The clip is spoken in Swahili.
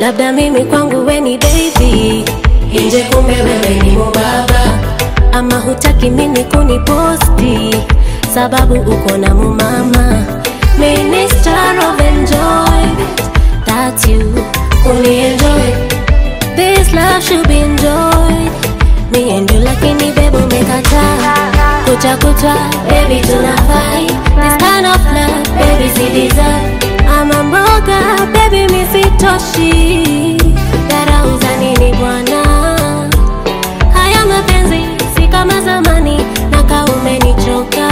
Labda mimi kwangu we ni baby, nje kumbe wewe ni mubaba. Ama hutaki mimi kuniposti, sababu uko na mumama. Minister of enjoyment, that's you, only enjoy. This love should be enjoyed, me and you, lakini baby umekataa. Kucha kucha, baby tunafai. This kind of love, baby si deserve. Ama mboga, baby mi sitoshi. Dharau za nini bwana? Haya mapenzi si kama zamani, na kaa umenichoka.